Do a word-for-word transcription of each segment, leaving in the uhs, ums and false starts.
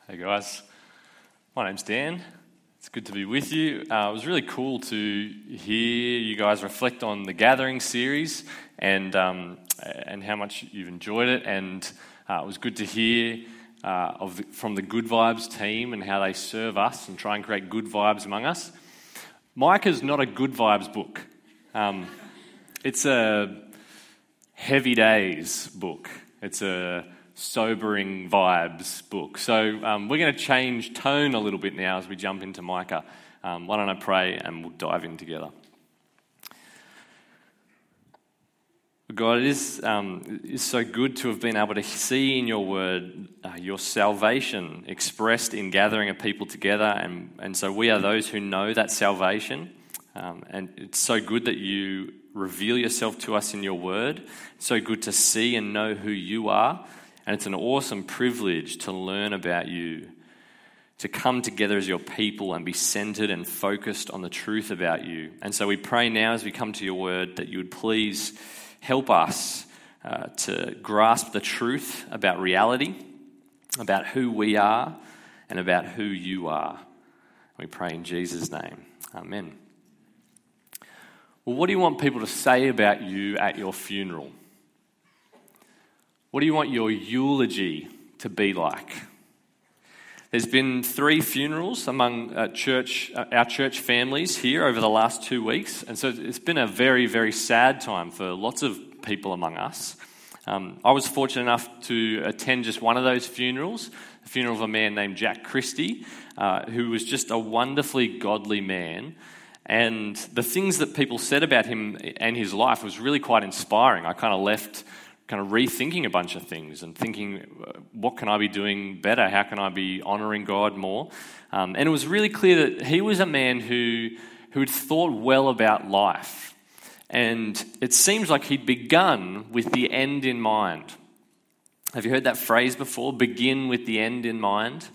Hey guys, my name's Dan. It's good to be with you. Uh, it was really cool to hear you guys reflect on the Gathering series and um, and how much you've enjoyed it. And uh, it was good to hear uh, of the, from the Good Vibes team and how they serve us and try and create good vibes among us. Micah's not a Good Vibes book. Um, it's a heavy days book. It's a sobering vibes book. So um, we're going to change tone a little bit now as we jump into Micah. Um, why don't I pray and we'll dive in together. God, it is, um, it is so good to have been able to see in your word uh, your salvation expressed in gathering a people together. And, and so we are those who know that salvation. Um, and it's so good that you reveal yourself to us in your word. It's so good to see and know who you are. And it's an awesome privilege to learn about you, to come together as your people and be centered and focused on the truth about you. And so we pray now as we come to your word that you would please help us uh, to grasp the truth about reality, about who we are, and about who you are. We pray in Jesus' name. Amen. Well, what do you want people to say about you at your funeral? What do you want your eulogy to be like? There's been three funerals among uh, church, uh, our church families here over the last two weeks, and so it's been a very, very sad time for lots of people among us. Um, I was fortunate enough to attend just one of those funerals, the funeral of a man named Jack Christie, uh, who was just a wonderfully godly man. And the things that people said about him and his life was really quite inspiring. I kind of left kind of rethinking a bunch of things and thinking, what can I be doing better? How can I be honouring God more? Um, and it was really clear that he was a man who, who had thought well about life. And it seems like he'd begun with the end in mind. Have you heard that phrase before? Begin with the end in mind.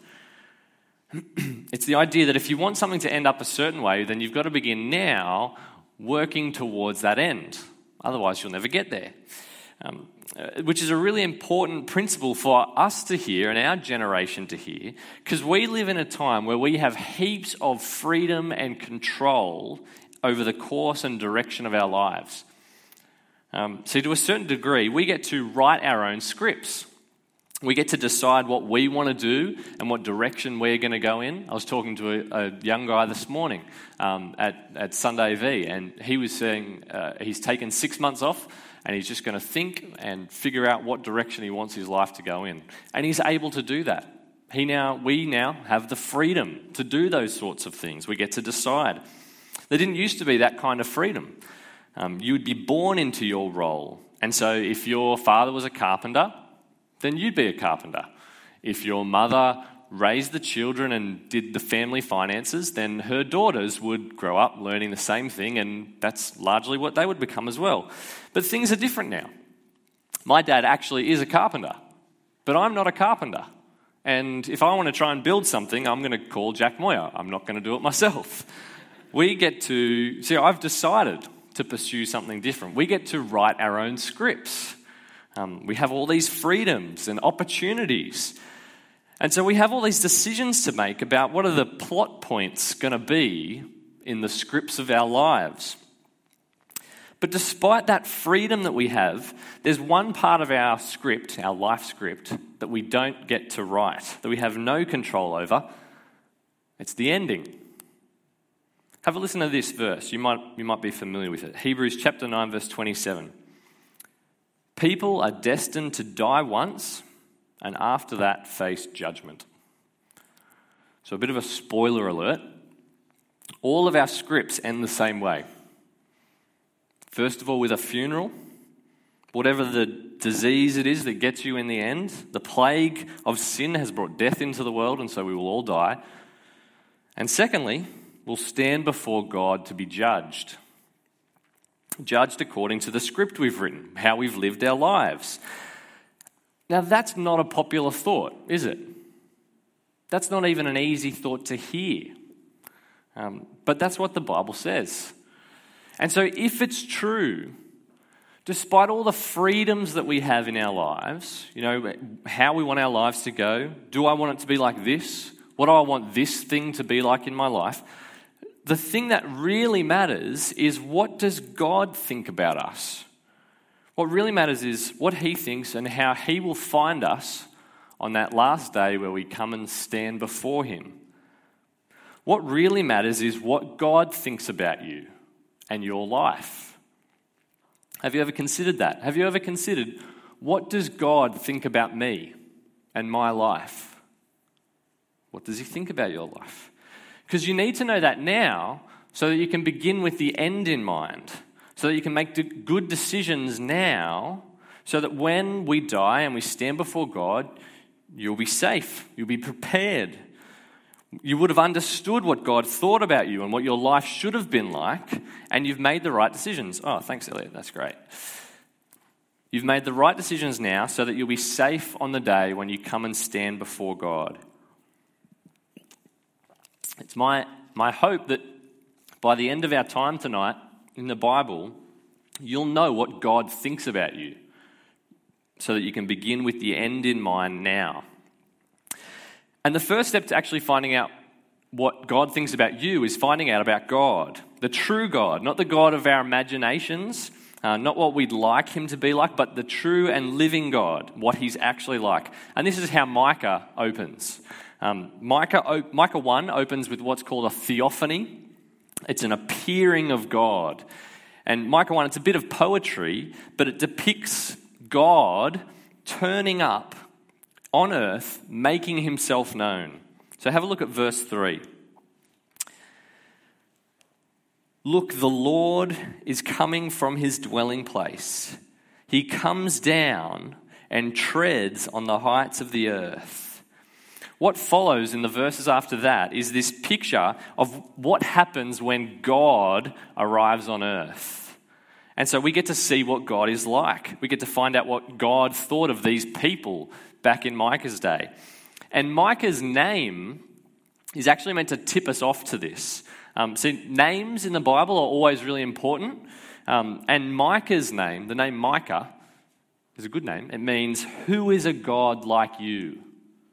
It's the idea that if you want something to end up a certain way, then you've got to begin now working towards that end. Otherwise, you'll never get there. Um, which is a really important principle for us to hear and our generation to hear, because we live in a time where we have heaps of freedom and control over the course and direction of our lives. Um, so to a certain degree, we get to write our own scripts. We get to decide what we want to do and what direction we're going to go in. I was talking to a, a young guy this morning um, at, at Sunday V, and he was saying uh, he's taken six months off, and he's just going to think and figure out what direction he wants his life to go in. And he's able to do that. He now, we now have the freedom to do those sorts of things. We get to decide. There didn't used to be that kind of freedom. Um, you would be born into your role. And so if your father was a carpenter, then you'd be a carpenter. If your mother raised the children and did the family finances, then her daughters would grow up learning the same thing, and that's largely what they would become as well. But things are different now. My dad actually is a carpenter, but I'm not a carpenter. And if I want to try and build something, I'm going to call Jack Moyer. I'm not going to do it myself. We get to, see, I've decided to pursue something different. We get to write our own scripts. Um, we have all these freedoms and opportunities. And so we have all these decisions to make about what are the plot points going to be in the scripts of our lives. But despite that freedom that we have, there's one part of our script, our life script, that we don't get to write, that we have no control over. It's the ending. Have a listen to this verse. You might, you might be familiar with it. Hebrews chapter nine, verse twenty-seven. People are destined to die once, and after that face judgment. So a bit of a spoiler alert. All of our scripts end the same way. First of all, with a funeral. Whatever the disease it is that gets you in the end, the plague of sin has brought death into the world, and so we will all die. And secondly, we'll stand before God to be judged. Judged according to the script we've written, how we've lived our lives. Now, that's not a popular thought, is it? That's not even an easy thought to hear. Um, but that's what the Bible says. And so if it's true despite all the freedoms that we have in our lives, you know, how we want our lives to go, do I want it to be like this? What do I want this thing to be like in my life? The thing that really matters is, what does God think about us? What really matters is what he thinks and how he will find us on that last day where we come and stand before him. What really matters is what God thinks about you and your life. Have you ever considered that? Have you ever considered, what does God think about me and my life? What does he think about your life? Because you need to know that now so that you can begin with the end in mind, so that you can make good decisions now, so that when we die and we stand before God, you'll be safe, you'll be prepared. You would have understood what God thought about you and what your life should have been like, and you've made the right decisions. Oh, thanks, Elliot, that's great. You've made the right decisions now so that you'll be safe on the day when you come and stand before God. It's my, my hope that by the end of our time tonight in the Bible, you'll know what God thinks about you so that you can begin with the end in mind now. And the first step to actually finding out what God thinks about you is finding out about God, the true God, not the God of our imaginations, uh, not what we'd like him to be like, but the true and living God, what he's actually like. And this is how Micah opens. Um, Micah, Micah one opens with what's called a theophany. It's an appearing of God. And Micah one, it's a bit of poetry, but it depicts God turning up on earth, making himself known. So have a look at verse three. Look, the Lord is coming from his dwelling place. He comes down and treads on the heights of the earth. What follows in the verses after that is this picture of what happens when God arrives on earth. And so we get to see what God is like. We get to find out what God thought of these people back in Micah's day. And Micah's name is actually meant to tip us off to this. Um, see, names in the Bible are always really important. Um, and Micah's name, the name Micah, is a good name. It means, who is a God like you?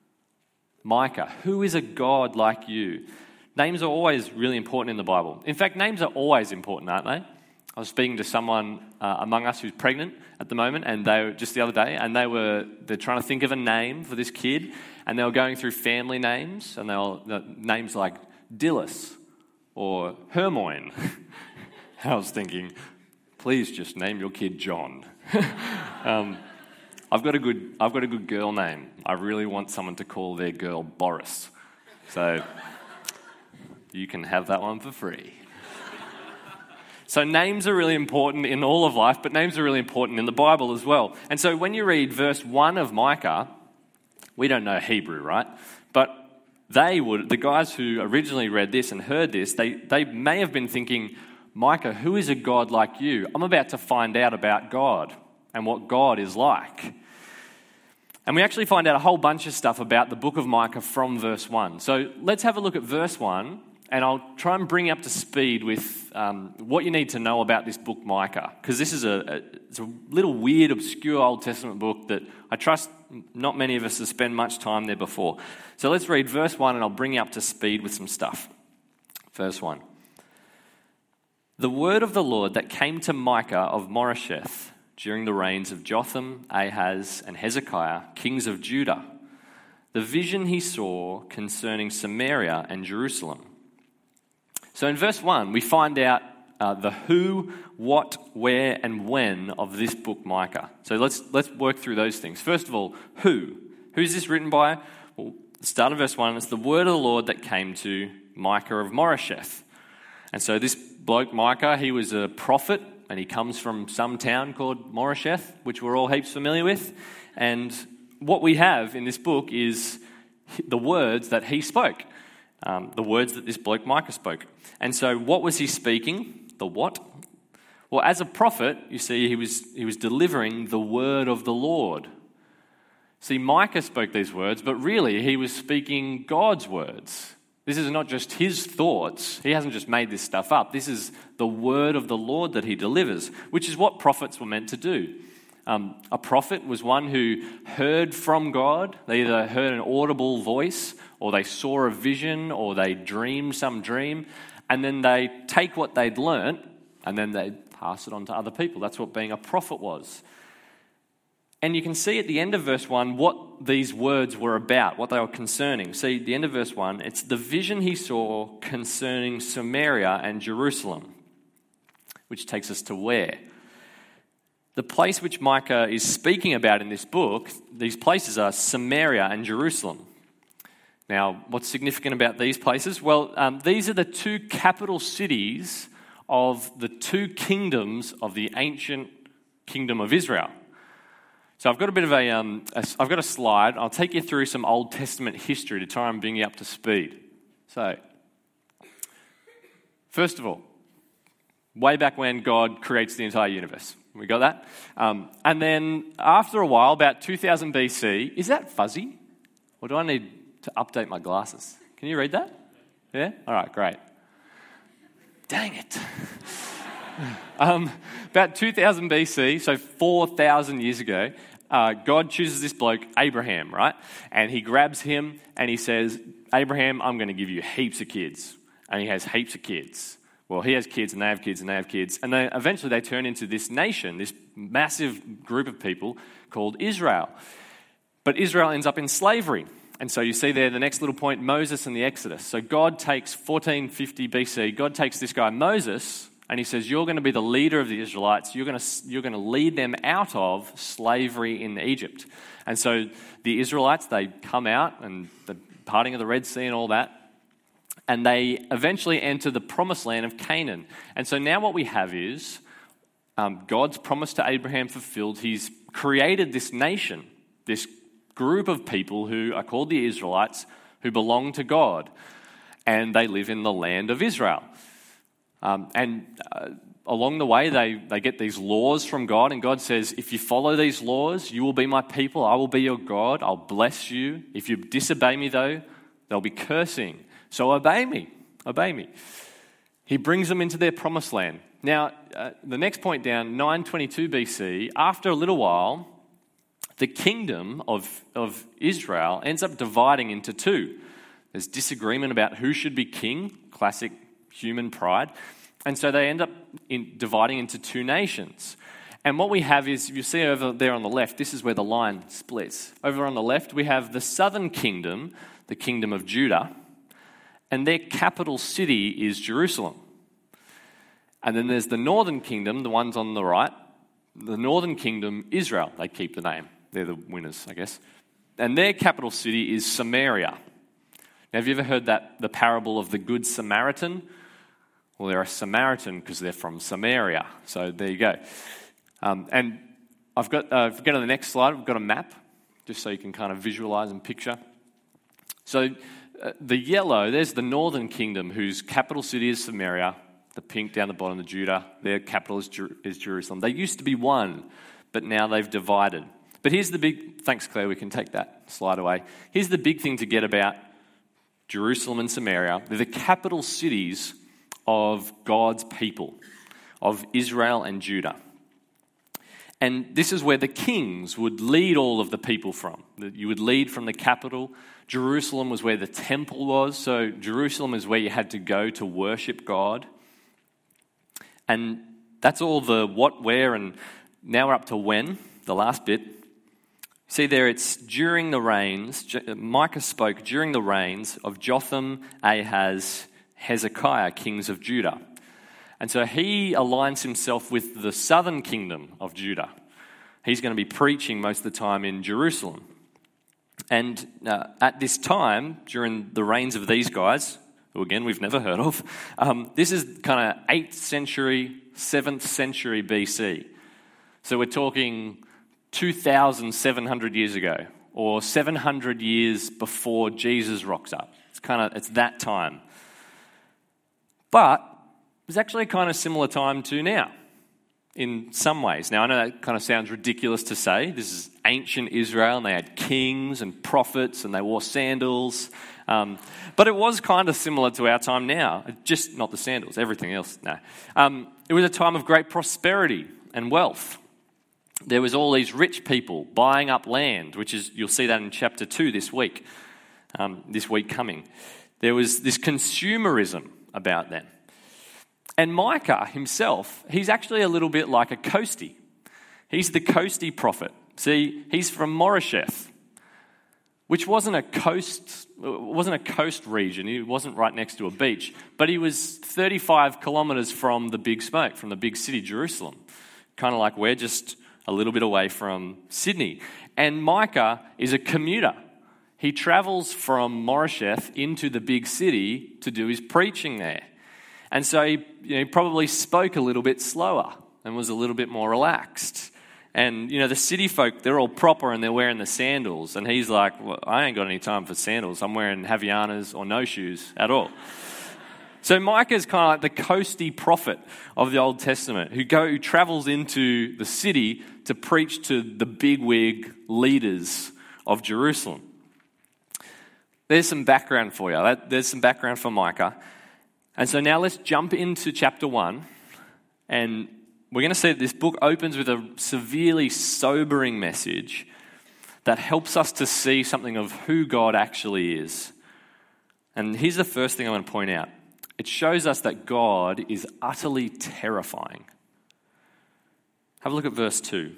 Micah, who is a God like you? Names are always really important in the Bible. In fact, names are always important, aren't they? I was speaking to someone uh, among us who's pregnant at the moment, and they were just the other day, and they were they're trying to think of a name for this kid, and they were going through family names, and they were the names like Dillis or Hermoine. I was thinking, please just name your kid John. um, I've got a good I've got a good girl name. I really want someone to call their girl Boris, so you can have that one for free. So names are really important in all of life, but names are really important in the Bible as well. And so when you read verse one of Micah, we don't know Hebrew, right? But they would, the guys who originally read this and heard this, they, they may have been thinking, Micah, who is a God like you? I'm about to find out about God and what God is like. And we actually find out a whole bunch of stuff about the book of Micah from verse one. So let's have a look at verse one. And I'll try and bring you up to speed with um, what you need to know about this book, Micah, because this is a, a it's a little weird, obscure Old Testament book that I trust not many of us have spent much time there before. So let's read verse one, and I'll bring you up to speed with some stuff. Verse one. The word of the Lord that came to Micah of Moresheth during the reigns of Jotham, Ahaz, and Hezekiah, kings of Judah. The vision he saw concerning Samaria and Jerusalem. So in verse one, we find out uh, the who, what, where, and when of this book, Micah. So let's let's work through those things. First of all, who? Who is this written by? Well, start of verse one, it's the word of the Lord that came to Micah of Moresheth. And so this bloke, Micah, he was a prophet, and he comes from some town called Moresheth, which we're all heaps familiar with. And what we have in this book is the words that he spoke. Um, the words that this bloke Micah spoke. And so what was he speaking? The what? Well, as a prophet, you see, he was he was delivering the word of the Lord. See, Micah spoke these words, but really he was speaking God's words. This is not just his thoughts. He hasn't just made this stuff up. This is the word of the Lord that he delivers, which is what prophets were meant to do. Um, a prophet was one who heard from God. They either heard an audible voice, or they saw a vision, or they dreamed some dream, and then they take what they'd learnt and then they pass it on to other people. That's what being a prophet was. And you can see at the end of verse one what these words were about, what they were concerning. See, at the end of verse one, it's the vision he saw concerning Samaria and Jerusalem, which takes us to where? The place which Micah is speaking about in this book, these places are Samaria and Jerusalem. Now, what's significant about these places? Well, um, these are the two capital cities of the two kingdoms of the ancient kingdom of Israel. So I've got a bit of a, um, a, I've got a slide. I'll take you through some Old Testament history to try and bring you up to speed. So, first of all, way back when God creates the entire universe. We got that? Um, and then after a while, about two thousand B C, is that fuzzy? Or do I need to update my glasses? Can you read that? Yeah? All right, great. Dang it. um, about two thousand B C, so four thousand years ago, uh, God chooses this bloke, Abraham, right? And he grabs him and he says, Abraham, I'm going to give you heaps of kids. And he has heaps of kids. Well, he has kids and they have kids and they have kids. And they, eventually they turn into this nation, this massive group of people called Israel. But Israel ends up in slavery. And so you see there the next little point, Moses and the Exodus. So God takes fourteen fifty B C, God takes this guy Moses and he says, you're going to be the leader of the Israelites. You're going to, you're going to lead them out of slavery in Egypt. And so the Israelites, they come out and the parting of the Red Sea and all that. And they eventually enter the promised land of Canaan. And so now what we have is um, God's promise to Abraham fulfilled. He's created this nation, this group of people who are called the Israelites, who belong to God. And they live in the land of Israel. Um, and uh, along the way, they, they get these laws from God. And God says, if you follow these laws, you will be my people. I will be your God. I'll bless you. If you disobey me, though, there'll be cursing. So obey me, obey me. He brings them into their promised land. Now, uh, the next point down, nine twenty-two B C, after a little while, the kingdom of, of Israel ends up dividing into two. There's disagreement about who should be king, classic human pride. And so they end up in dividing into two nations. And what we have is, you see over there on the left, this is where the line splits. Over on the left, we have the southern kingdom, the kingdom of Judah, and their capital city is Jerusalem. And then there's the northern kingdom, the ones on the right, the northern kingdom, Israel. They keep the name. They're the winners, I guess. And their capital city is Samaria. Now, have you ever heard that, the parable of the Good Samaritan? Well, they're a Samaritan because they're from Samaria. So there you go. Um, and I've got, uh, if we go to the next slide, we've got a map, just so you can kind of visualize and picture. So uh, the yellow, there's the northern kingdom, whose capital city is Samaria. The pink down the bottom, the Judah, their capital is, Jer- is Jerusalem. They used to be one, but now they've divided. But here's the big, thanks Claire, we can take that slide away. Here's the big thing to get about Jerusalem and Samaria. They're the capital cities of God's people, of Israel and Judah. And this is where the kings would lead all of the people from. You would lead from the capital. Jerusalem was where the temple was. So Jerusalem is where you had to go to worship God. And that's all the what, where, and now we're up to when, the last bit. See there, it's during the reigns, Micah spoke during the reigns of Jotham, Ahaz, Hezekiah, kings of Judah. And so he aligns himself with the southern kingdom of Judah. He's going to be preaching most of the time in Jerusalem. And uh, at this time, during the reigns of these guys, who again we've never heard of, um, this is kind of eighth century, seventh century B C. So we're talking two thousand seven hundred years ago, or seven hundred years before Jesus rocks up. It's kind of, it's that time. But it's actually a kind of similar time to now. in some ways. Now, I know that kind of sounds ridiculous to say. This is ancient Israel, and they had kings and prophets, and they wore sandals. Um, but it was kind of similar to our time now, just not the sandals, everything else, no. Um, it was a time of great prosperity and wealth. There was all these rich people buying up land, which is, you'll see that in chapter two this week, um, this week coming. There was this consumerism about them. And Micah himself, he's actually a little bit like a coastie. He's the coastie prophet. See, he's from Moresheth, which wasn't a coast, wasn't a coast region. He wasn't right next to a beach, but he was thirty-five kilometers from the big smoke, from the big city, Jerusalem. Kind of like we're just a little bit away from Sydney. And Micah is a commuter. He travels from Moresheth into the big city to do his preaching there. And so he, you know, he probably spoke a little bit slower and was a little bit more relaxed. And, you know, the city folk, they're all proper and they're wearing the sandals. And he's like, well, I ain't got any time for sandals. I'm wearing Havaianas or no shoes at all. So Micah's kind of like the coastie prophet of the Old Testament who go who travels into the city to preach to the bigwig leaders of Jerusalem. There's some background for you. There's some background for Micah. And so now let's jump into chapter one, and we're going to see that this book opens with a severely sobering message that helps us to see something of who God actually is. And here's the first thing I want to point out. It shows us that God is utterly terrifying. Have a look at verse two.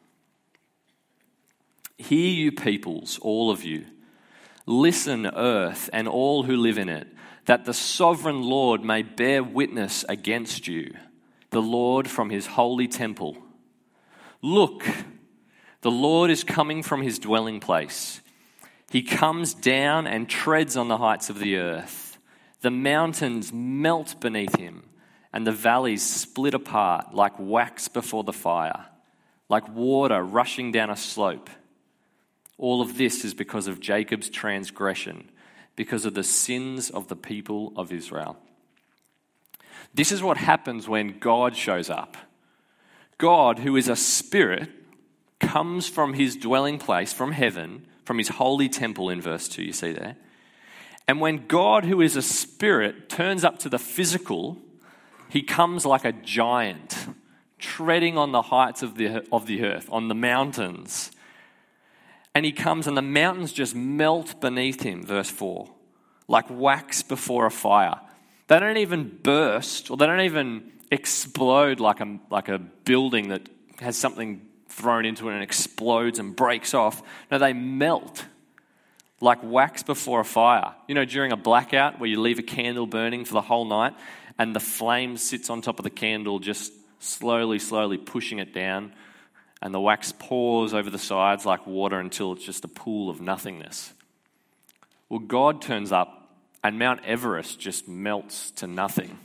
Hear you peoples, all of you. Listen, earth, and all who live in it, that the sovereign Lord may bear witness against you, the Lord from his holy temple. Look, the Lord is coming from his dwelling place. He comes down and treads on the heights of the earth. The mountains melt beneath him, and the valleys split apart like wax before the fire, like water rushing down a slope. All of this is because of Jacob's transgression, because of the sins of the people of Israel. This is what happens when God shows up. God, who is a spirit, comes from his dwelling place, from heaven, from his holy temple in verse two, you see there. And when God, who is a spirit, turns up to the physical, he comes like a giant, treading on the heights of the, of the earth, on the mountains. And he comes and the mountains just melt beneath him, verse four, like wax before a fire. They don't even burst, or they don't even explode like a, like a building that has something thrown into it and explodes and breaks off. No, they melt like wax before a fire. You know, during a blackout where you leave a candle burning for the whole night and the flame sits on top of the candle just slowly, slowly pushing it down, and the wax pours over the sides like water until it's just a pool of nothingness. Well, God turns up and Mount Everest just melts to nothing.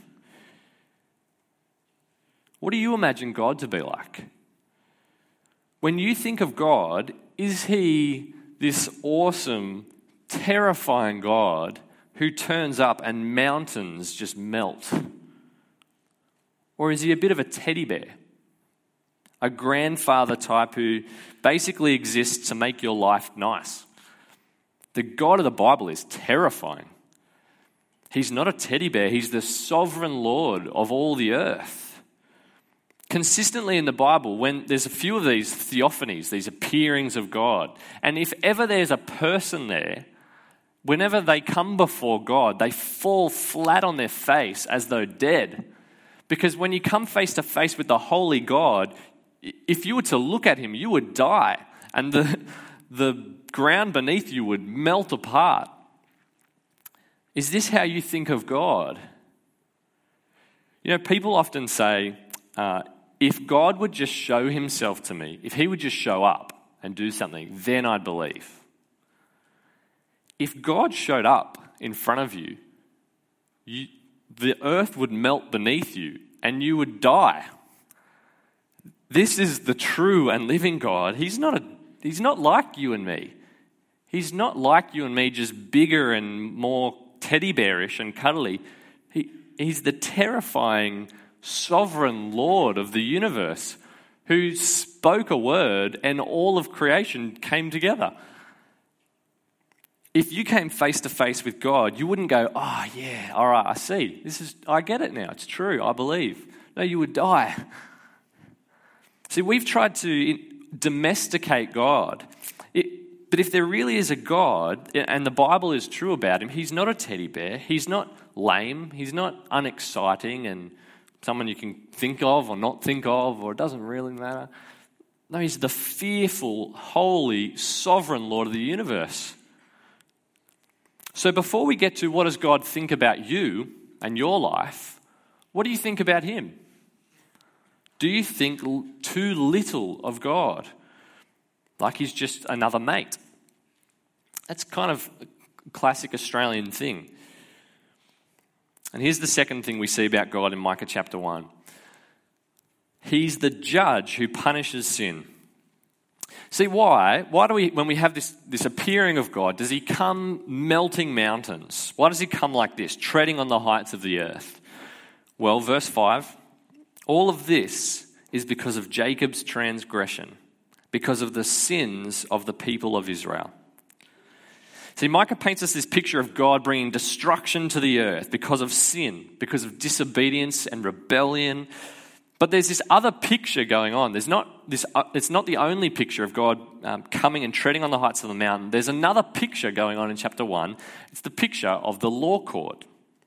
What do you imagine God to be like? When you think of God, is he this awesome, terrifying God who turns up and mountains just melt? Or is he a bit of a teddy bear? A grandfather type who basically exists to make your life nice? The God of the Bible is terrifying. He's not a teddy bear. He's the sovereign Lord of all the earth. Consistently in the Bible, when there's a few of these theophanies, these appearings of God, and if ever there's a person there, whenever they come before God, they fall flat on their face as though dead. Because when you come face to face with the holy God, if you were to look at him, you would die, and the, the ground beneath you would melt apart. Is this how you think of God? You know, people often say, uh, if God would just show himself to me, if he would just show up and do something, then I'd believe. If God showed up in front of you, you the earth would melt beneath you and you would die. This is the true and living God. He's not a, he's not like you and me. He's not like you and me, just bigger and more teddy bearish and cuddly. He, he's the terrifying sovereign Lord of the universe who spoke a word and all of creation came together. If you came face to face with God, you wouldn't go, oh yeah, all right, I see. This is, I get it now. It's true. I believe. No, you would die. See, we've tried to domesticate God. It, but if there really is a God, and the Bible is true about him, he's not a teddy bear. He's not lame. He's not unexciting and someone you can think of or not think of, or it doesn't really matter. No, he's the fearful, holy, sovereign Lord of the universe. So before we get to what does God think about you and your life, what do you think about him? Do you think too little of God? Like he's just another mate? That's kind of a classic Australian thing. And here's the second thing we see about God in Micah chapter one. He's the judge who punishes sin. See, why? Why do we, when we have this, this appearing of God, does he come melting mountains? Why does he come like this, treading on the heights of the earth? Well, verse five, all of this is because of Jacob's transgression, because of the sins of the people of Israel. See, Micah paints us this picture of God bringing destruction to the earth because of sin, because of disobedience and rebellion. But there's this other picture going on. There's not this. Uh, it's not the only picture of God um, coming and treading on the heights of the mountain. There's another picture going on in chapter one. It's the picture of the law court.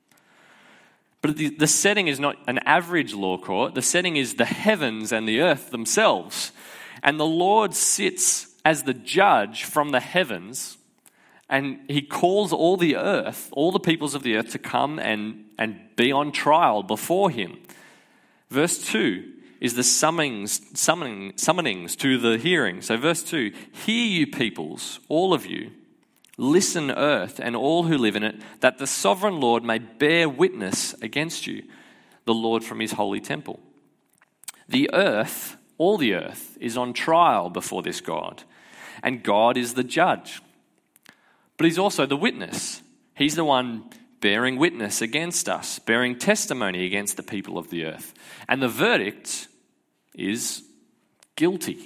But the, the setting is not an average law court. The setting is the heavens and the earth themselves. And the Lord sits as the judge from the heavens, and he calls all the earth, all the peoples of the earth to come and, and be on trial before him. Verse two is the summonings, summoning, summonings to the hearing. So verse two, hear you peoples, all of you, listen earth and all who live in it, that the sovereign Lord may bear witness against you, the Lord from his holy temple. The earth, all the earth, is on trial before this God, and God is the judge. But he's also the witness. He's the one bearing witness against us, bearing testimony against the people of the earth. And the verdict is guilty.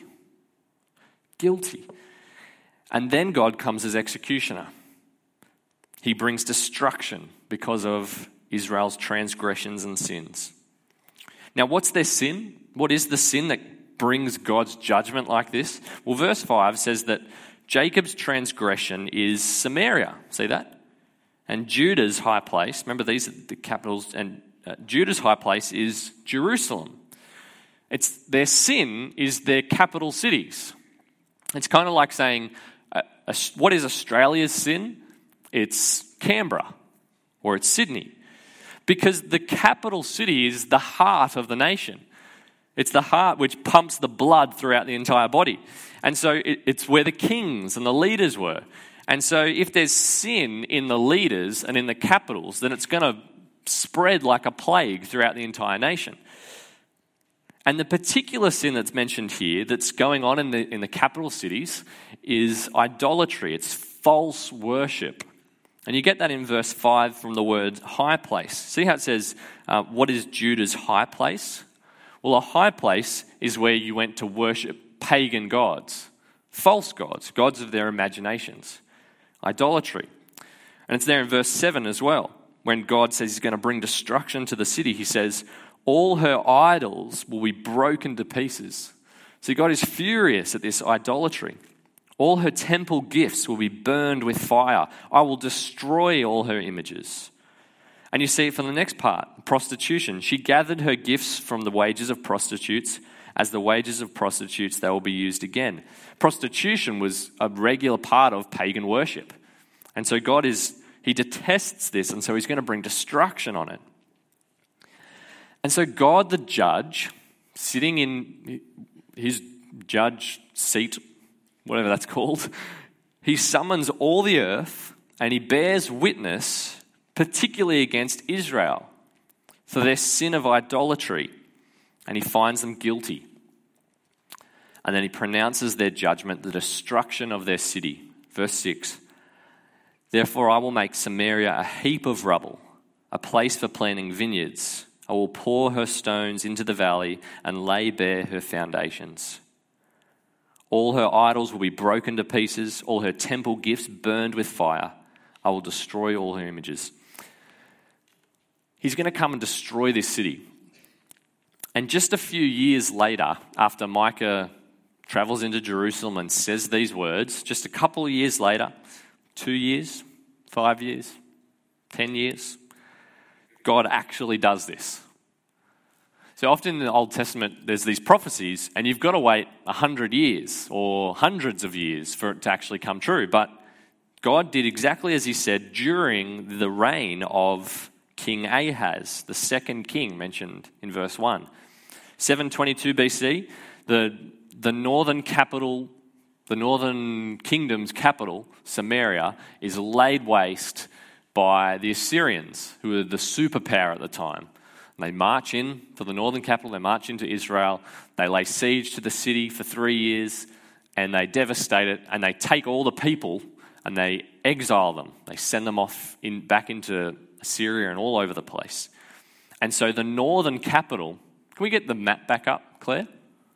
Guilty. And then God comes as executioner. He brings destruction because of Israel's transgressions and sins. Now, what's their sin? What is the sin that brings God's judgment like this? Well, verse five says that Jacob's transgression is Samaria. See that? And Judah's high place, remember these are the capitals, and uh, Judah's high place is Jerusalem. It's their sin is their capital cities. It's kind of like saying, uh, uh, what is Australia's sin? It's Canberra or it's Sydney. Because the capital city is the heart of the nation. It's the heart which pumps the blood throughout the entire body. And so it, it's where the kings and the leaders were. And so if there's sin in the leaders and in the capitals, then it's going to spread like a plague throughout the entire nation. And the particular sin that's mentioned here that's going on in the in the capital cities is idolatry. It's false worship. And you get that in verse five from the word high place. See how it says, uh, what is Judah's high place? Well, a high place is where you went to worship pagan gods, false gods, gods of their imaginations. Idolatry. And it's there in verse seven as well. When God says he's going to bring destruction to the city, he says, all her idols will be broken to pieces. So God is furious at this idolatry. All her temple gifts will be burned with fire. I will destroy all her images. And you see it from the next part, prostitution. She gathered her gifts from the wages of prostitutes. As the wages of prostitutes, they will be used again. Prostitution was a regular part of pagan worship. And so God is, he detests this, and so he's going to bring destruction on it. And so God the judge, sitting in his judge seat, whatever that's called, he summons all the earth and he bears witness, particularly against Israel, for their sin of idolatry, and he finds them guilty. And then he pronounces their judgment, the destruction of their city. Verse six, therefore I will make Samaria a heap of rubble, a place for planting vineyards, I will pour her stones into the valley and lay bare her foundations. All her idols will be broken to pieces, all her temple gifts burned with fire. I will destroy all her images. He's going to come and destroy this city. And just a few years later, after Micah travels into Jerusalem and says these words, just a couple of years later, two years, five years, ten years, God actually does this. So often in the Old Testament, there's these prophecies, and you've got to wait a hundred years or hundreds of years for it to actually come true. But God did exactly as he said during the reign of King Ahaz, the second king mentioned in verse one. seven twenty-two B C, the, the northern capital, the northern kingdom's capital, Samaria, is laid waste by the Assyrians, who were the superpower at the time. And they march in to the northern capital, they march into Israel, they lay siege to the city for three years, and they devastate it, and they take all the people and they exile them. They send them off in, back into Assyria and all over the place. And so the northern capital, can we get the map back up, Claire?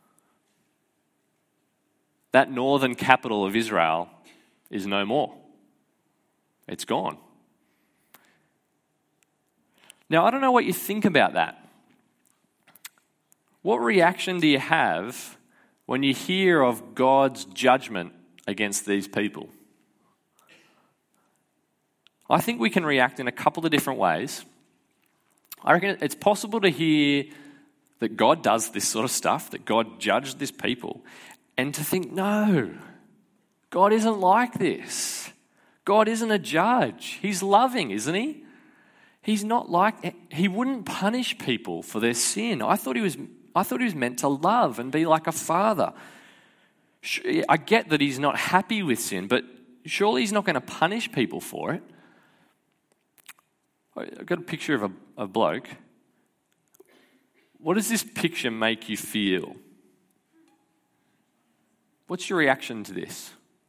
That northern capital of Israel is no more. It's gone. Now, I don't know what you think about that. What reaction do you have when you hear of God's judgment against these people? I think we can react in a couple of different ways. I reckon it's possible to hear that God does this sort of stuff, that God judged this people, and to think, no, God isn't like this. God isn't a judge. He's loving, isn't he? He's not like, he wouldn't punish people for their sin. I thought he was, I thought he was meant to love and be like a father. I get that he's not happy with sin, but surely he's not going to punish people for it. I've got a picture of a, a bloke. What does this picture make you feel? What's your reaction to this?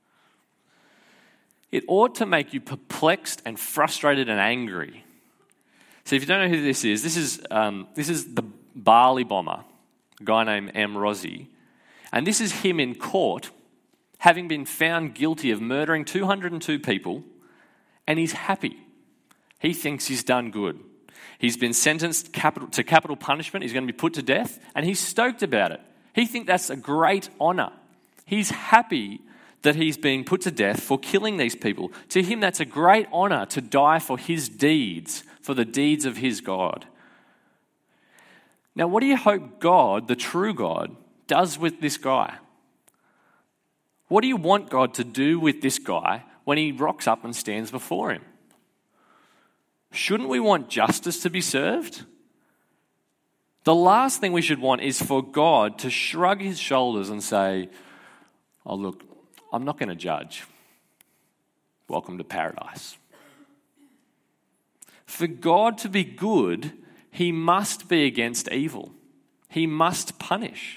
It ought to make you perplexed and frustrated and angry. So if you don't know who this is, this is um, this is the Bali bomber, a guy named Amrozi. And this is him in court, having been found guilty of murdering two hundred two people, and he's happy. He thinks he's done good. He's been sentenced capital, to capital punishment. He's going to be put to death, and he's stoked about it. He thinks that's a great honour. He's happy that he's being put to death for killing these people. To him, that's a great honour to die for his deeds, for the deeds of his God. Now, what do you hope God, the true God, does with this guy? What do you want God to do with this guy when he rocks up and stands before him? Shouldn't we want justice to be served? The last thing we should want is for God to shrug his shoulders and say, oh, look, I'm not going to judge. Welcome to paradise. For God to be good, he must be against evil. He must punish.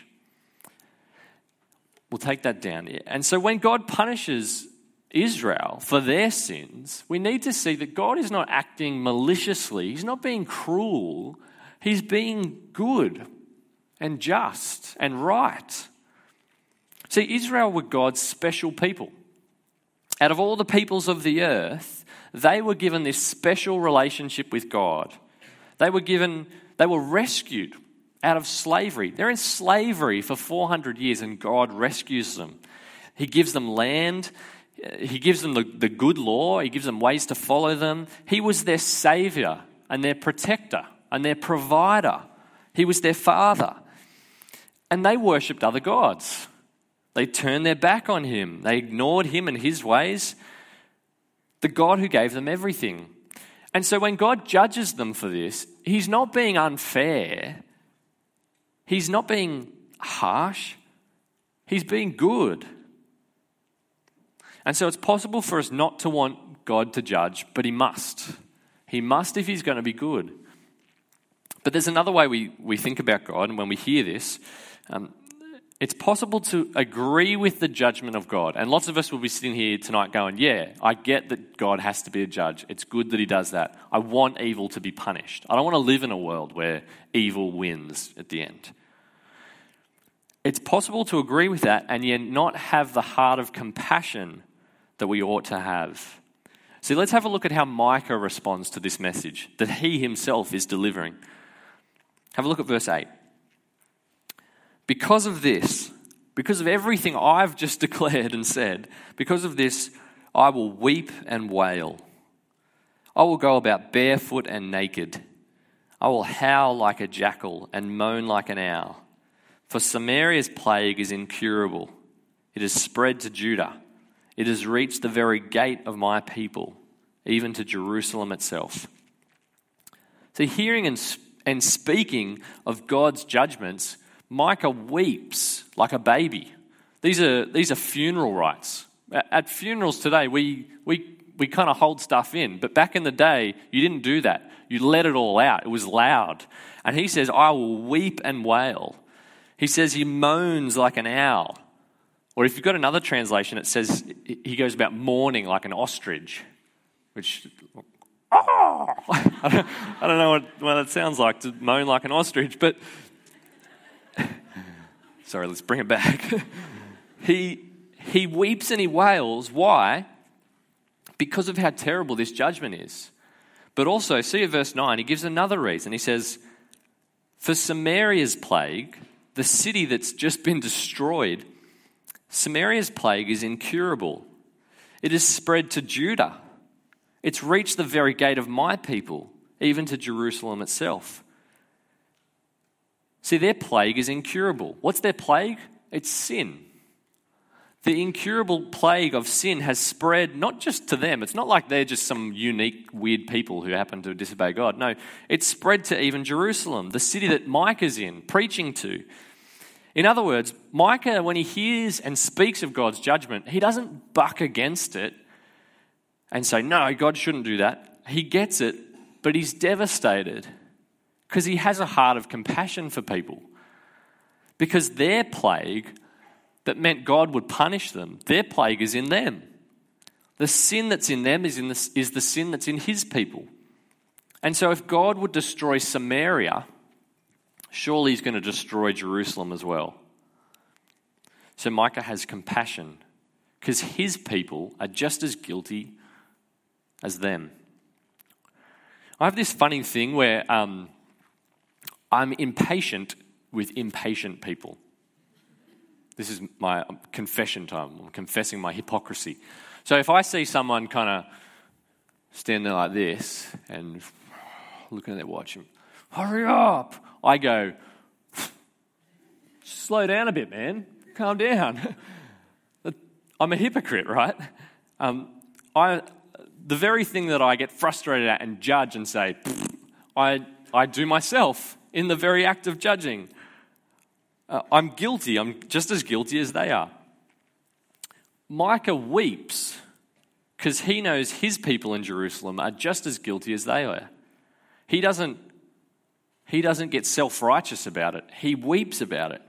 We'll take that down. And so when God punishes Israel for their sins, we need to see that God is not acting maliciously. He's not being cruel. He's being good and just and right. See, Israel were God's special people. Out of all the peoples of the earth, they were given this special relationship with God. They were given, they were rescued out of slavery. They're in slavery for four hundred years, and God rescues them. He gives them land. He gives them the, the good law. He gives them ways to follow them. He was their savior and their protector and their provider. He was their father. And they worshipped other gods. They turned their back on him. They ignored him and his ways, the God who gave them everything. And so when God judges them for this, he's not being unfair. He's not being harsh. He's being good. And so it's possible for us not to want God to judge, but he must. He must if he's going to be good. But there's another way we, we think about God, and when we hear this, um, It's possible to agree with the judgment of God. And lots of us will be sitting here tonight going, yeah, I get that God has to be a judge. It's good that he does that. I want evil to be punished. I don't want to live in a world where evil wins at the end. It's possible to agree with that and yet not have the heart of compassion that we ought to have. So let's have a look at how Micah responds to this message that he himself is delivering. Have a look at verse eight. Because of this, because of everything I've just declared and said, because of this, I will weep and wail. I will go about barefoot and naked. I will howl like a jackal and moan like an owl. For Samaria's plague is incurable. It has spread to Judah. It has reached the very gate of my people, even to Jerusalem itself. So hearing and, and speaking of God's judgments, Micah weeps like a baby. These are these are funeral rites. At funerals today, we we we kind of hold stuff in, but back in the day, you didn't do that. You let it all out. It was loud. And he says, I will weep and wail. He says he moans like an owl. Or if you've got another translation, it says he goes about mourning like an ostrich, which, oh! I, don't, I don't know what, what that sounds like, to moan like an ostrich, but sorry, let's bring it back. he he weeps and he wails. Why? Because of how terrible this judgment is. But also, see at verse nine, he gives another reason. He says, for Samaria's plague, the city that's just been destroyed, Samaria's plague is incurable. It has spread to Judah. It's reached the very gate of my people, even to Jerusalem itself. See, their plague is incurable. What's their plague? It's sin. The incurable plague of sin has spread not just to them. It's not like they're just some unique, weird people who happen to disobey God. No, it's spread to even Jerusalem, the city that Micah's in, preaching to. In other words, Micah, when he hears and speaks of God's judgment, he doesn't buck against it and say, no, God shouldn't do that. He gets it, but he's devastated because he has a heart of compassion for people. Because their plague that meant God would punish them, their plague is in them. The sin that's in them is, in the, is the sin that's in his people. And so if God would destroy Samaria, surely he's going to destroy Jerusalem as well. So Micah has compassion because his people are just as guilty as them. I have this funny thing where um, I'm impatient with impatient people. This is my confession time. I'm confessing my hypocrisy. So if I see someone kind of standing there like this and looking at their watch and, hurry up, I go, slow down a bit, man. Calm down. I'm a hypocrite, right? Um, I, the very thing that I get frustrated at and judge and say, I, I do myself in the very act of judging. Uh, I'm guilty. I'm just as guilty as they are. Micah weeps because he knows his people in Jerusalem are just as guilty as they are. He doesn't, he doesn't get self-righteous about it. He weeps about it.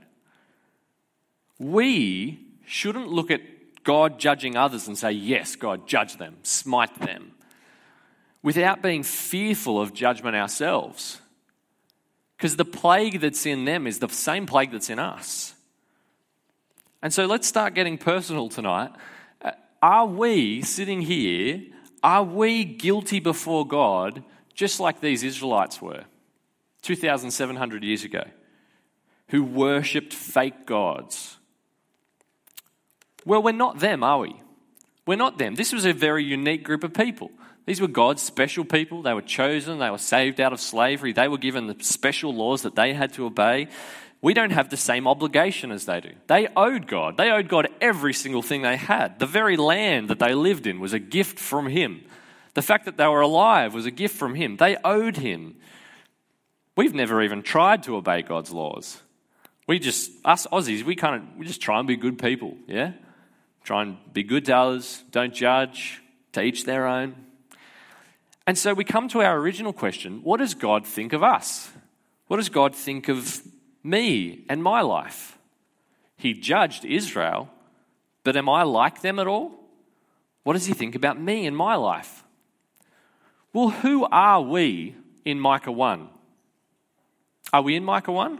We shouldn't look at God judging others and say, yes, God, judge them, smite them, without being fearful of judgment ourselves. Because the plague that's in them is the same plague that's in us. And so let's start getting personal tonight. Are we sitting here, are we guilty before God just like these Israelites were two thousand seven hundred years ago, who worshipped fake gods? Well, we're not them, are we? We're not them. This was a very unique group of people. These were God's special people. They were chosen. They were saved out of slavery. They were given the special laws that they had to obey. We don't have the same obligation as they do. They owed God. They owed God every single thing they had. The very land that they lived in was a gift from him. The fact that they were alive was a gift from him. They owed him. We've never even tried to obey God's laws. We just, us Aussies, we kind of, we just try and be good people, yeah? Try and be good to others, don't judge, to each their own. And so we come to our original question, what does God think of us? What does God think of me and my life? He judged Israel, but am I like them at all? What does he think about me and my life? Well, who are we in Micah one? Are we in Micah one?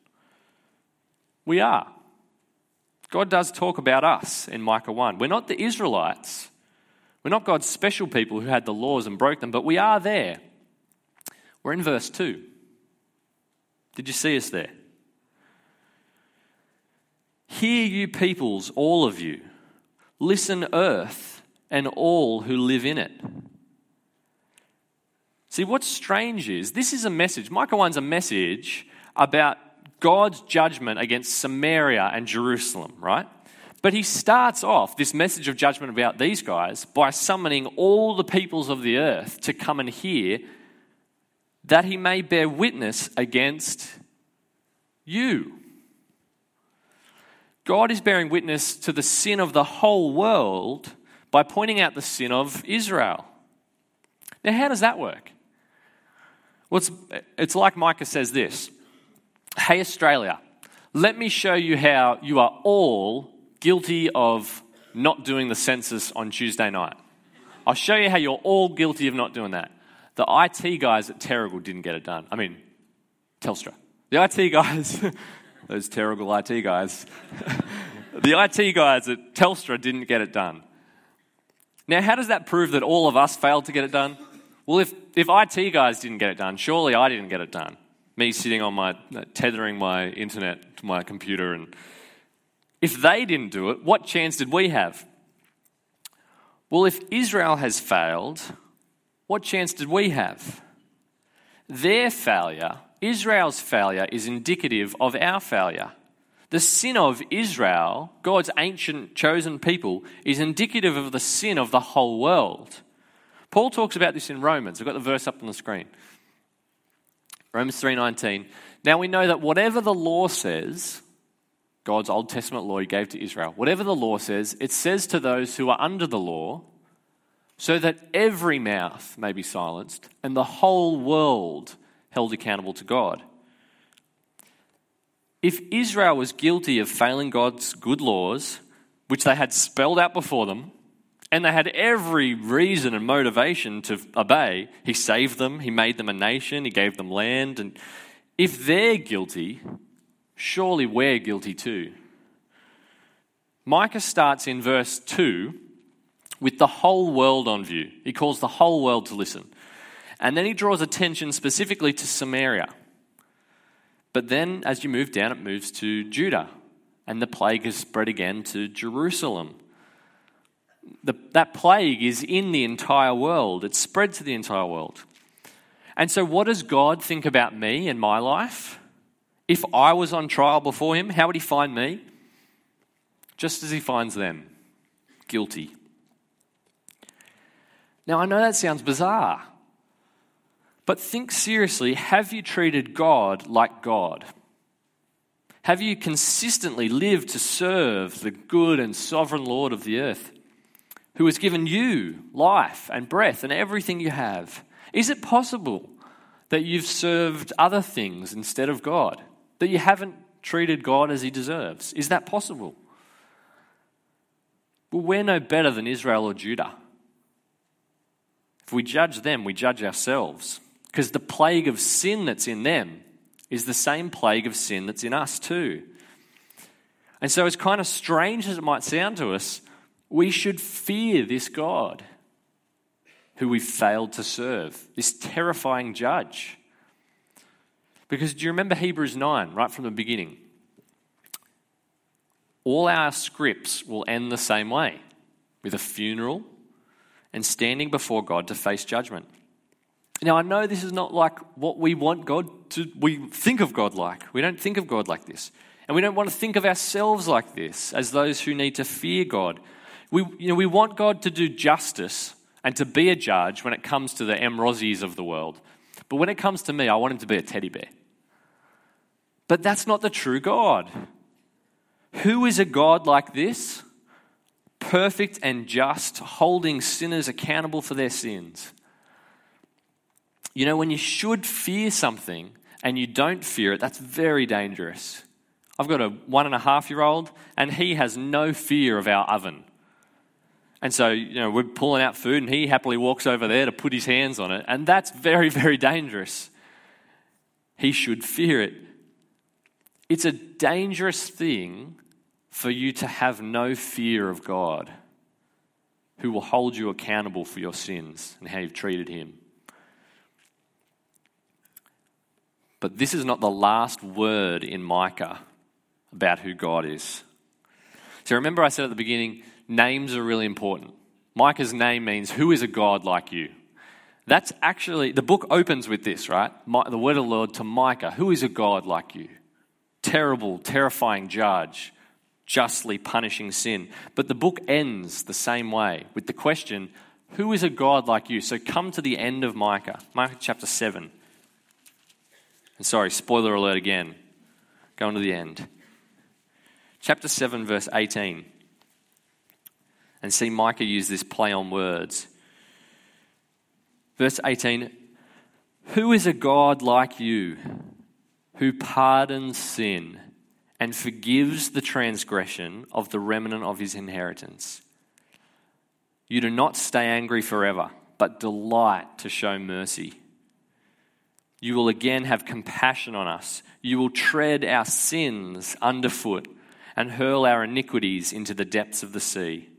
We are. God does talk about us in Micah one. We're not the Israelites. We're not God's special people who had the laws and broke them, but we are there. We're in verse two. Did you see us there? Hear, you peoples, all of you. Listen, earth, and all who live in it. See, what's strange is, this is a message, Micah one's a message about God's judgment against Samaria and Jerusalem, right? But he starts off this message of judgment about these guys by summoning all the peoples of the earth to come and hear, that he may bear witness against you. God is bearing witness to the sin of the whole world by pointing out the sin of Israel. Now, how does that work? Well, it's, it's like Micah says this. Hey, Australia, let me show you how you are all guilty of not doing the census on Tuesday night. I'll show you how you're all guilty of not doing that. The I T guys at Terrigal didn't get it done. I mean, Telstra. The I T guys, those Terrigal I T guys, the I T guys at Telstra didn't get it done. Now, how does that prove that all of us failed to get it done? Well, if, if I T guys didn't get it done, surely I didn't get it done. Me sitting on my, tethering my internet to my computer, and if they didn't do it, what chance did we have? Well, if Israel has failed, what chance did we have? Their failure, Israel's failure, is indicative of our failure. The sin of Israel, God's ancient chosen people, is indicative of the sin of the whole world. Paul talks about this in Romans. I've got the verse up on the screen. Romans three nineteen. Now we know that whatever the law says, God's Old Testament law he gave to Israel, whatever the law says, it says to those who are under the law, so that every mouth may be silenced and the whole world held accountable to God. If Israel was guilty of failing God's good laws, which they had spelled out before them, and they had every reason and motivation to obey, he saved them, he made them a nation, he gave them land, and if they're guilty, surely we're guilty too. Micah starts in verse two with the whole world on view. He calls the whole world to listen. And then he draws attention specifically to Samaria. But then as you move down, it moves to Judah. And the plague has spread again to Jerusalem. The, that plague is in the entire world. It's spread to the entire world. And so what does God think about me and my life? If I was on trial before him, how would he find me? Just as he finds them, guilty. Now, I know that sounds bizarre, but think seriously, have you treated God like God? Have you consistently lived to serve the good and sovereign Lord of the earth, who has given you life and breath and everything you have? Is it possible that you've served other things instead of God? That you haven't treated God as he deserves? Is that possible? Well, we're no better than Israel or Judah. If we judge them, we judge ourselves. Because the plague of sin that's in them is the same plague of sin that's in us too. And so as kind of strange as it might sound to us, we should fear this God who we've failed to serve, this terrifying judge. Because do you remember Hebrews nine, right from the beginning? All our scripts will end the same way, with a funeral and standing before God to face judgment. Now, I know this is not like what we want God to, we think of God like. We don't think of God like this. And we don't want to think of ourselves like this, as those who need to fear God. We, you know, we want God to do justice and to be a judge when it comes to the Amrozis of the world. But when it comes to me, I want him to be a teddy bear. But that's not the true God. Who is a God like this? Perfect and just, holding sinners accountable for their sins. You know, when you should fear something and you don't fear it, that's very dangerous. I've got a one and a half year old, and he has no fear of our oven. And so, you know, we're pulling out food, and he happily walks over there to put his hands on it, and that's very, very dangerous. He should fear it. It's a dangerous thing for you to have no fear of God, who will hold you accountable for your sins and how you've treated him. But this is not the last word in Micah about who God is. So remember I said at the beginning, names are really important. Micah's name means, who is a God like you? That's actually, the book opens with this, right? The word of the Lord to Micah, who is a God like you? Terrible, terrifying judge, justly punishing sin. But the book ends the same way with the question, who is a God like you? So come to the end of Micah, Micah chapter seven. And sorry, spoiler alert again. Going to the end. Chapter seven, verse eighteen. And see Micah use this play on words. Verse eighteen, who is a God like you, who pardons sin and forgives the transgression of the remnant of his inheritance? You do not stay angry forever, but delight to show mercy. You will again have compassion on us. You will tread our sins underfoot and hurl our iniquities into the depths of the sea.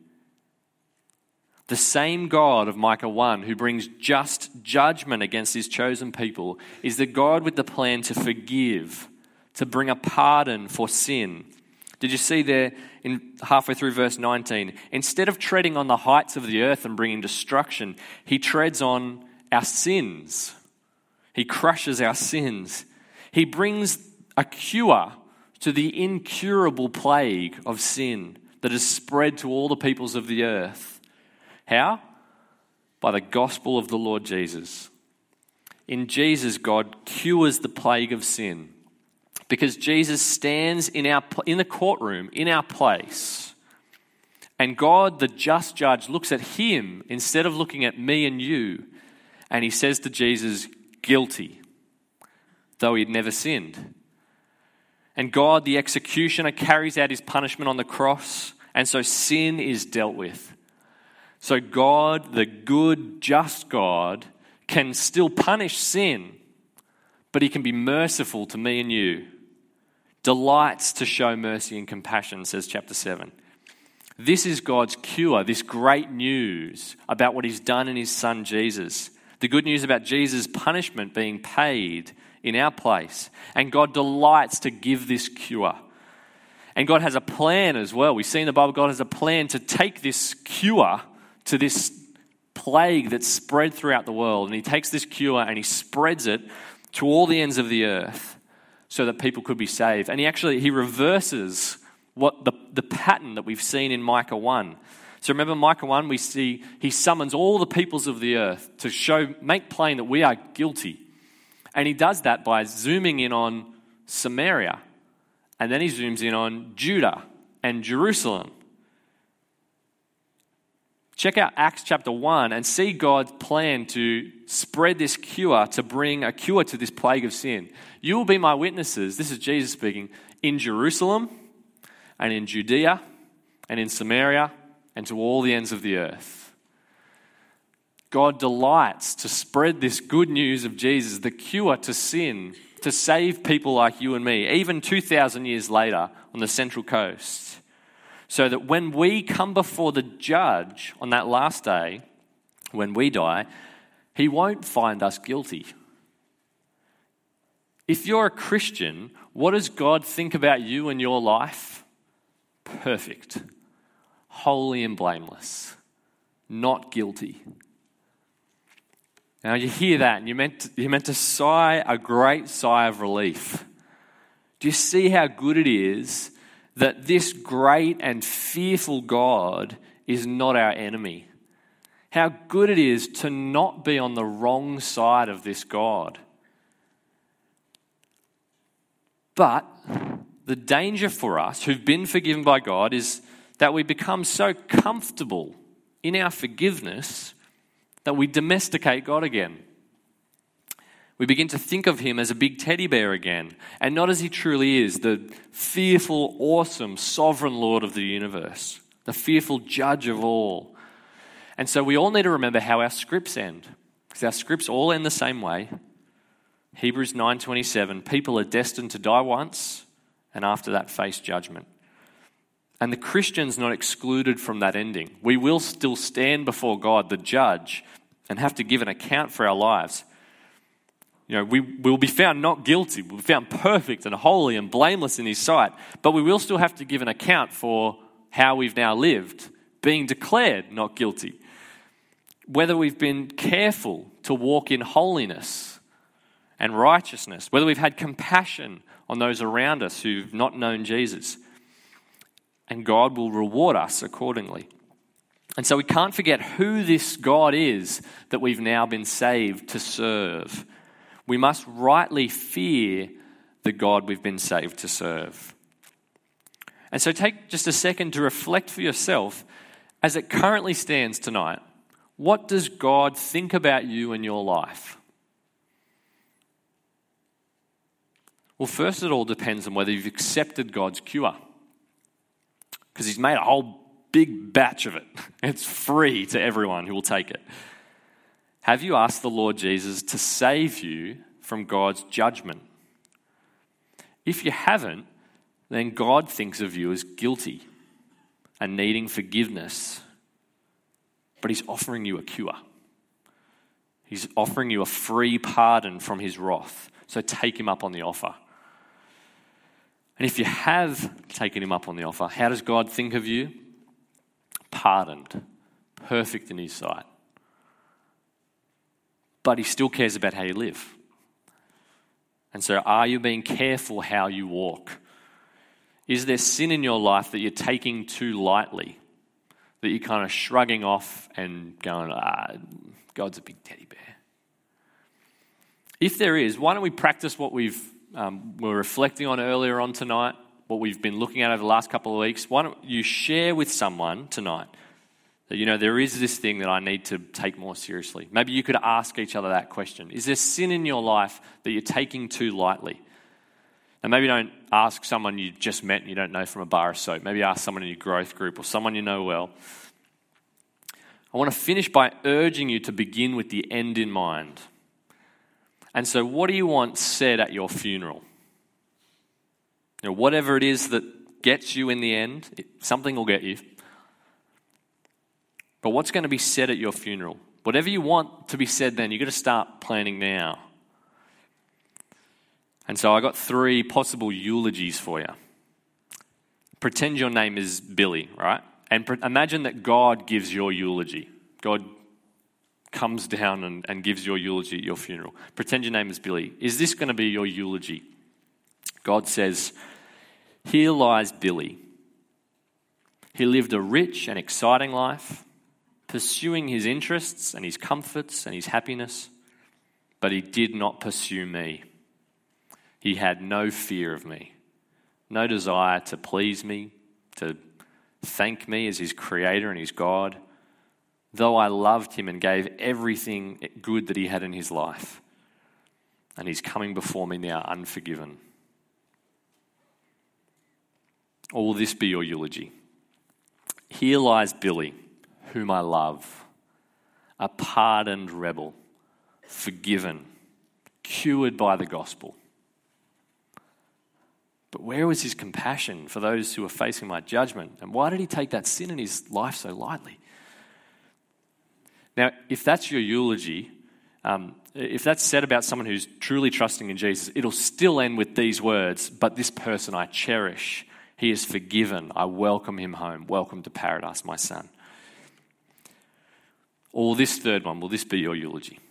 The same God of Micah one who brings just judgment against his chosen people is the God with the plan to forgive, to bring a pardon for sin. Did you see there in halfway through verse nineteen? Instead of treading on the heights of the earth and bringing destruction, he treads on our sins. He crushes our sins. He brings a cure to the incurable plague of sin that has spread to all the peoples of the earth. How? By the gospel of the Lord Jesus. In Jesus, God cures the plague of sin because Jesus stands in our in the courtroom, in our place. And God, the just judge, looks at him instead of looking at me and you, and he says to Jesus, guilty, though he had never sinned. And God, the executioner, carries out his punishment on the cross, and so sin is dealt with. So God, the good, just God, can still punish sin, but he can be merciful to me and you. Delights to show mercy and compassion, says chapter seven. This is God's cure, this great news about what he's done in his son Jesus. The good news about Jesus' punishment being paid in our place. And God delights to give this cure. And God has a plan as well. We see in the Bible, God has a plan to take this cure to this plague that's spread throughout the world. And he takes this cure and he spreads it to all the ends of the earth so that people could be saved. And he actually, he reverses what the, the pattern that we've seen in Micah one. So remember Micah one, we see he summons all the peoples of the earth to show, make plain that we are guilty. And he does that by zooming in on Samaria. And then he zooms in on Judah and Jerusalem. Check out Acts chapter one and see God's plan to spread this cure, to bring a cure to this plague of sin. You will be my witnesses, this is Jesus speaking, in Jerusalem and in Judea and in Samaria and to all the ends of the earth. God delights to spread this good news of Jesus, the cure to sin, to save people like you and me, even two thousand years later on the Central Coast. So that when we come before the judge on that last day, when we die, he won't find us guilty. If you're a Christian, what does God think about you and your life? Perfect, holy and blameless, not guilty. Now you hear that and you're meant to, you're meant to sigh a great sigh of relief. Do you see how good it is that this great and fearful God is not our enemy? How good it is to not be on the wrong side of this God. But the danger for us who've been forgiven by God is that we become so comfortable in our forgiveness that we domesticate God again. We begin to think of him as a big teddy bear again, and not as he truly is, the fearful, awesome, sovereign Lord of the universe, the fearful judge of all. And so we all need to remember how our scripts end, because our scripts all end the same way. Hebrews nine twenty-seven, people are destined to die once, and after that face judgment. And the Christian's not excluded from that ending. We will still stand before God, the judge, and have to give an account for our lives. You know, we will be found not guilty. We'll be found perfect and holy and blameless in his sight. But we will still have to give an account for how we've now lived, being declared not guilty. Whether we've been careful to walk in holiness and righteousness, whether we've had compassion on those around us who've not known Jesus. And God will reward us accordingly. And so we can't forget who this God is that we've now been saved to serve. We must rightly fear the God we've been saved to serve. And so take just a second to reflect for yourself, as it currently stands tonight, what does God think about you and your life? Well, first it all depends on whether you've accepted God's cure. Because he's made a whole big batch of it. It's free to everyone who will take it. Have you asked the Lord Jesus to save you from God's judgment? If you haven't, then God thinks of you as guilty and needing forgiveness. But he's offering you a cure. He's offering you a free pardon from his wrath. So take him up on the offer. And if you have taken him up on the offer, how does God think of you? Pardoned, perfect in his sight. But he still cares about how you live. And so are you being careful how you walk? Is there sin in your life that you're taking too lightly? That you're kind of shrugging off and going, ah, God's a big teddy bear. If there is, why don't we practice what we've um, we're reflecting on earlier on tonight, what we've been looking at over the last couple of weeks. Why don't you share with someone tonight that, you know, there is this thing that I need to take more seriously. Maybe you could ask each other that question. Is there sin in your life that you're taking too lightly? And maybe don't ask someone you just met and you don't know from a bar of soap. Maybe ask someone in your growth group or someone you know well. I want to finish by urging you to begin with the end in mind. And so what do you want said at your funeral? You know, whatever it is that gets you in the end, it, something will get you. But what's going to be said at your funeral? Whatever you want to be said then, you've got to start planning now. And so I got three possible eulogies for you. Pretend your name is Billy, right? And pre- imagine that God gives your eulogy. God comes down and, and gives your eulogy at your funeral. Pretend your name is Billy. Is this going to be your eulogy? God says, "Here lies Billy. He lived a rich and exciting life, pursuing his interests and his comforts and his happiness, but he did not pursue me. He had no fear of me, no desire to please me, to thank me as his creator and his God, though I loved him and gave everything good that he had in his life. And he's coming before me now unforgiven." Or will this be your eulogy? "Here lies Billy, whom I love, a pardoned rebel, forgiven, cured by the gospel. But where was his compassion for those who were facing my judgment? And why did he take that sin in his life so lightly?" Now, if that's your eulogy, um, if that's said about someone who's truly trusting in Jesus, it'll still end with these words, "But this person I cherish. He is forgiven. I welcome him home. Welcome to paradise, my son." Or this third one, will this be your eulogy?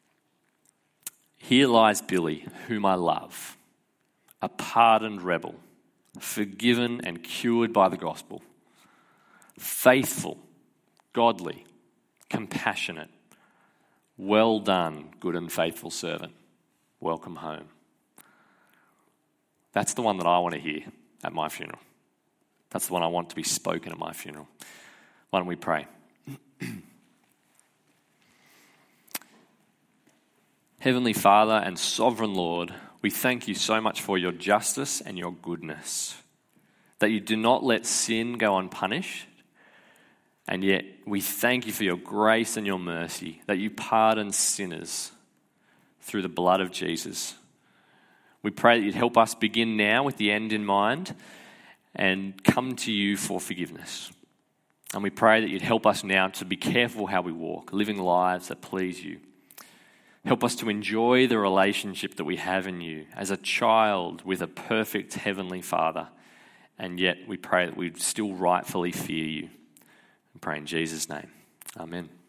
"Here lies Billy, whom I love, a pardoned rebel, forgiven and cured by the gospel, faithful, godly, compassionate. Well done, good and faithful servant. Welcome home." That's the one that I want to hear at my funeral. That's the one I want to be spoken at my funeral. Why don't we pray? Heavenly Father and Sovereign Lord, we thank you so much for your justice and your goodness, that you do not let sin go unpunished, and yet we thank you for your grace and your mercy, that you pardon sinners through the blood of Jesus. We pray that you'd help us begin now with the end in mind and come to you for forgiveness. And we pray that you'd help us now to be careful how we walk, living lives that please you. Help us to enjoy the relationship that we have in you as a child with a perfect heavenly Father. And yet we pray that we'd still rightfully fear you. We pray in Jesus' name. Amen.